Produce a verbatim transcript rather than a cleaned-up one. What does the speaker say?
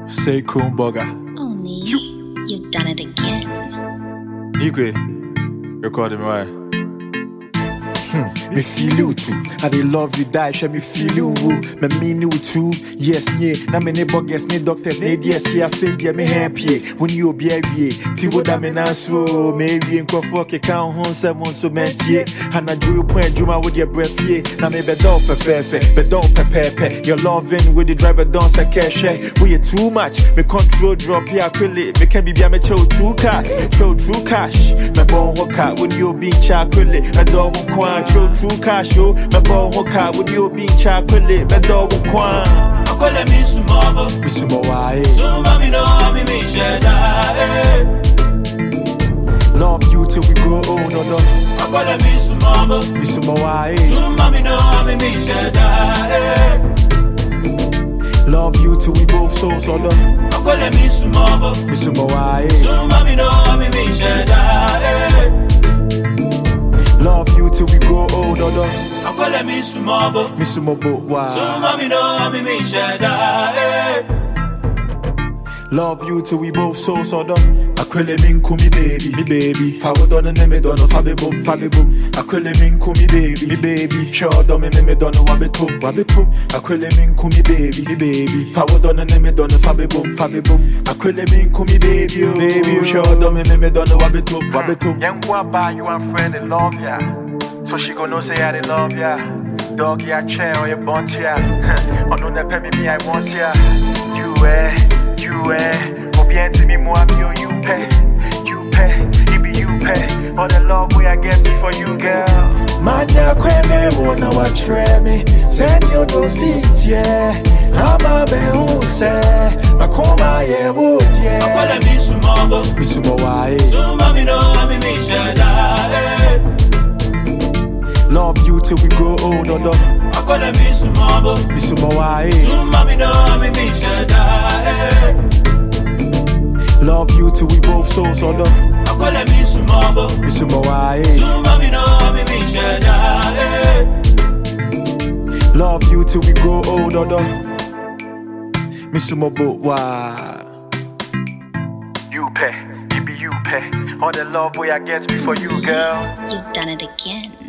Say Kronberger. Only you've done it again. Nikwe, recording right. Me feel you too. I dey love you, die, show me feel you. Me mean you too. Yes, yeah. Na me ne bogus, ne doctors, ne yes, yeah. Say yeah, me happy. When you be a ye, ti wo da me na so. Me we nko for ke kan hon se mon so mentie. And I do point juma with your breath ye. Na me be do fe fe fe, be do pe pe pe. Your loving with the driver don't say cash. We you too much. Me control drop ya quickly. Me can be be me show two cash, show true cash. Me bon hoka when you be cha quickly. Me do won kwan show true cash yo. Me bon hoka when you be cha quickly. Me do won kwan. Akwele mi sumobo, Mi sumo wa eh. Suma mi no mi mi sheda eh. Love you till we grow old, no no. Akwele mi sumobo, Mi sumo wa eh. Suma mi no mi mi sheda eh. Love you till we both so so no. Akwele mi sumobo, Mi sumo wa eh. Suma mi no mi mi sheda eh. Love you till we grow old, no no. Akwele mi sumobo, Mi sumo bo wa. Suma mi no mi mi sheda eh. Love you till we both so so no. Akwele minku mi baby, mi baby. Fa wo dono ne me dono fa be boom, fa be boom. Akwele minku mi baby, mi baby. Sure do me ne me dono wa be tum, wa be tum. Akwele minku mi baby, mi baby. Fa wo dono ne me dono fa be boom, fa be boom. Akwele minku mi baby, oh baby. Sure do me ne me dono wa be tum, wa be tum. Young boy buy you and friend they love ya. So she gon' know say I they love ya. Dog ya chair or your bunch ya. Oh no that pay me me I want ya. You eh, you eh. Obien to me more me or you pay. You pay, it be you pay. All the love way I get for you girl. Manya kwe me wona wa tre me. Send you no seat yeah. Ama be hu se. Makoma ye wood yeah. Akwele mi sumobo, Mi sumo wa eh. Suma mi no mi mi sheda eh. Love you till we grow old, no no. Akwele mi sumobo, Mi sumo wa eh. Suma mi no mi mi sheda eh. Love you till we both so so no. Akwele mi sumobo, Mi sumo wa eh. Suma mi no mi mi sheda eh. Love you till we grow old, no no. Mi sumo bo wa. You pay, it be you pay. All the love way I get for you girl. You've done it again.